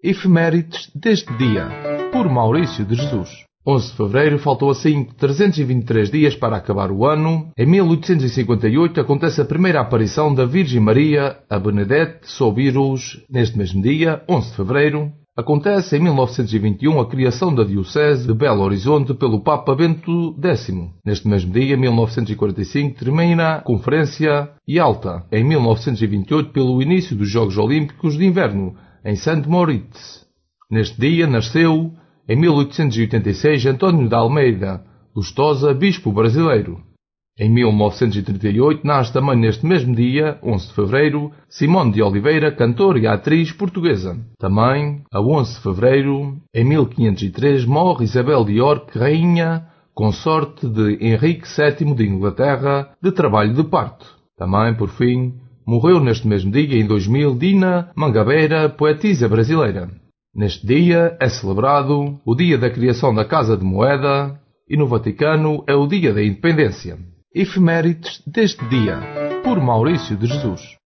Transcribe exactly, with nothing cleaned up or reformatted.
Efemérides deste dia, por Maurício de Jesus. onze de fevereiro, faltou assim trezentos e vinte e três dias para acabar o ano. Em mil oitocentos e cinquenta e oito acontece a primeira aparição da Virgem Maria a Benedette Soubirous. Neste mesmo dia, onze de fevereiro, acontece em mil novecentos e vinte e um a criação da Diocese de Belo Horizonte pelo Papa Bento décimo. Neste mesmo dia, mil novecentos e quarenta e cinco, termina a Conferência Yalta. Em mil novecentos e vinte e oito, pelo início dos Jogos Olímpicos de Inverno, em Saint Moritz. Neste dia nasceu, em mil oitocentos e oitenta e seis, António de Almeida Lustosa, bispo brasileiro. Em mil novecentos e trinta e oito, nasce também neste mesmo dia, onze de fevereiro, Simone de Oliveira, cantora e atriz portuguesa. Também, a onze de fevereiro, em mil quinhentos e três, morre Isabel de York, rainha, consorte de Henrique sétimo de Inglaterra, de trabalho de parto. Também, por fim, morreu neste mesmo dia, em dois mil, Dina Mangabeira, poetisa brasileira. Neste dia é celebrado o dia da criação da Casa de Moeda e no Vaticano é o dia da Independência. Efemérides deste dia, por Maurício de Jesus.